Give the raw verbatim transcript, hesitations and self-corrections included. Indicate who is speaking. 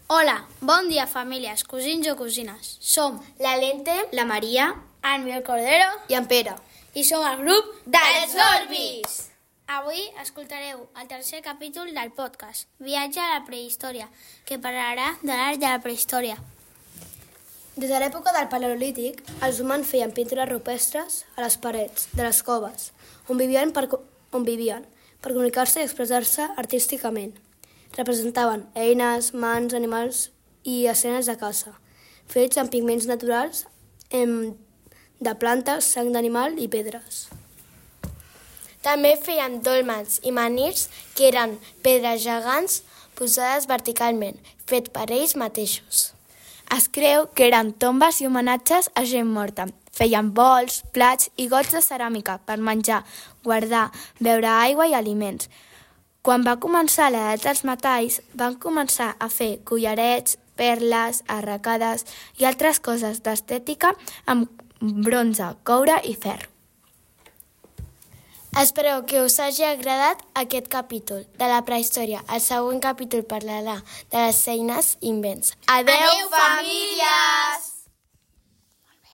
Speaker 1: Hola, bon dia famílies, cosins o cosines. Som
Speaker 2: la Lente,
Speaker 3: la Maria,
Speaker 1: en Miguel Cordero
Speaker 2: i en Pere.
Speaker 1: i som el grup
Speaker 2: dels Orbis.
Speaker 1: Avui escoltareu el tercer capítol del podcast, Viatge a la prehistòria, que parlarà de l'art de la prehistòria.
Speaker 2: Des de l'època del Paleolític, els humans feien pintures rupestres a les parets de les coves, on vivien per, on vivien, per comunicar-se i expressar-se artísticament. Representaven eines, mans, animals i escenes de caça, fets amb pigments naturals, em, de plantes, sang d'animal i pedres.
Speaker 3: També feien dòlmens i menhirs, que eren pedres gegants posades verticalment, fet per ells mateixos. Es creu que eren tombes i homenatges a gent morta. Feien bols, plats i gots de ceràmica per menjar, guardar, beure aigua i aliments. Quan va començar l'edat dels metalls, van començar a fer collarets, perles, arracades i altres coses d'estètica amb bronze, coure i ferro. Espero que us hagi agradat aquest capítol de la prehistòria. El següent capítol parlarà de les eines i invents. Adeu,
Speaker 2: Adeu famílies!